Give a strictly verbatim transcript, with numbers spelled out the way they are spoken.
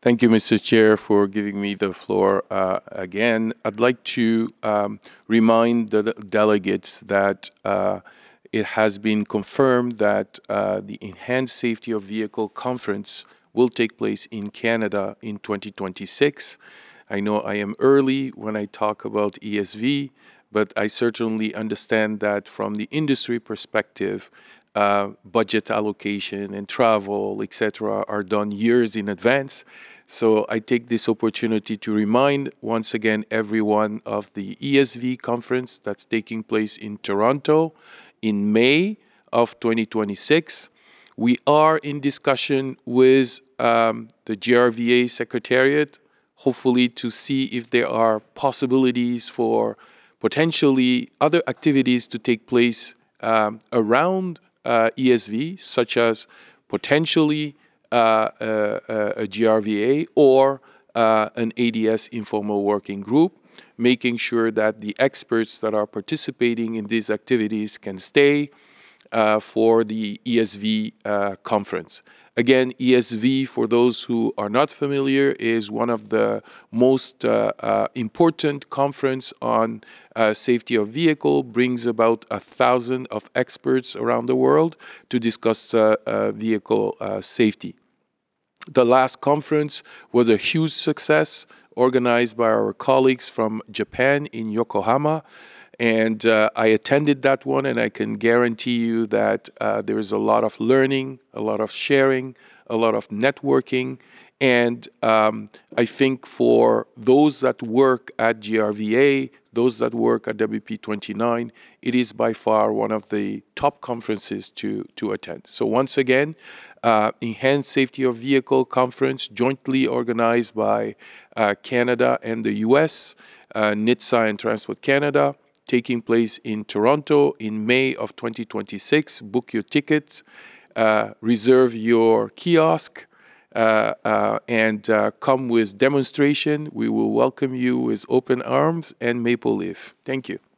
Thank you, Mister Chair, for giving me the floor uh, again. I'd like to um, remind the delegates that uh, it has been confirmed that uh, the Enhanced Safety of Vehicle Conference will take place in Canada in twenty twenty-six. I know I am early when I talk about E S V, but I certainly understand that from the industry perspective, uh, budget allocation and travel, et cetera, are done years in advance. So I take this opportunity to remind once again everyone of the E S V conference that's taking place in Toronto in May of twenty twenty-six. We are in discussion with um, the G R V A Secretariat, hopefully to see if there are possibilities for potentially other activities to take place um, around uh, E S V, such as potentially uh, uh, uh, a G R V A or uh, an A D S informal working group, making sure that the experts that are participating in these activities can stay uh, for the E S V uh, conference. Again, E S V, for those who are not familiar, is one of the most uh, uh, important conference on uh, safety of vehicle, brings about a thousand of experts around the world to discuss uh, uh, vehicle uh, safety. The last conference was a huge success, organized by our colleagues from Japan in Yokohama. And uh, I attended that one, and I can guarantee you that uh, there is a lot of learning, a lot of sharing, a lot of networking. And um, I think for those that work at G R V A, those that work at W P twenty-nine, it is by far one of the top conferences to, to attend. So once again, uh, Enhanced Safety of Vehicle Conference, jointly organized by uh, Canada and the U S, uh, NHTSA and Transport Canada, taking place in Toronto in May of twenty twenty-six. Book your tickets, uh, reserve your kiosk, uh, uh, and uh, come with demonstration. We will welcome you with open arms and maple leaf. Thank you.